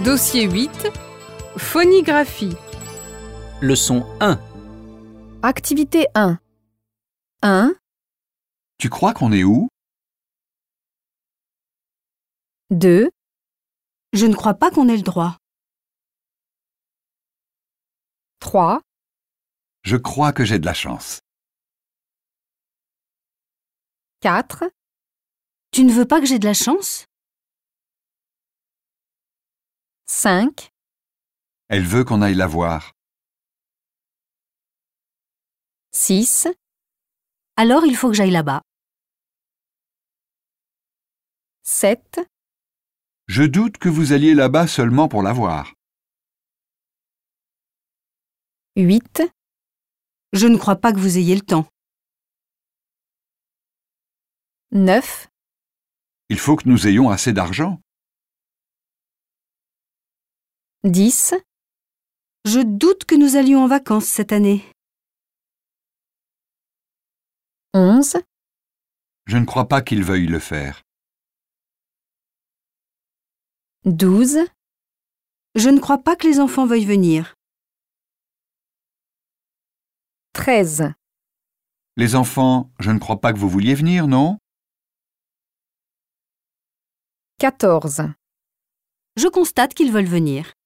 Dossier 8. Phonigraphie. Leçon 1. Activité 1. 1, Tu crois qu'on est où? 2, Je ne crois pas qu'on ait le droit. 3, Je crois que j'ai de la chance. 4, Tu ne veux pas que j'ai de la chance? 5, Elle veut qu'on aille la voir. 6, Alors il faut que j'aille là-bas. 7, Je doute que vous alliez là-bas seulement pour la voir. 8, Je ne crois pas que vous ayez le temps. 9, Il faut que nous ayons assez d'argent. 10, Je doute que nous allions en vacances cette année. 11, Je ne crois pas qu'ils veuillent le faire. 12, Je ne crois pas que les enfants veuillent venir. 13, Les enfants, je ne crois pas que vous vouliez venir, non? 14, Je constate qu'ils veulent venir.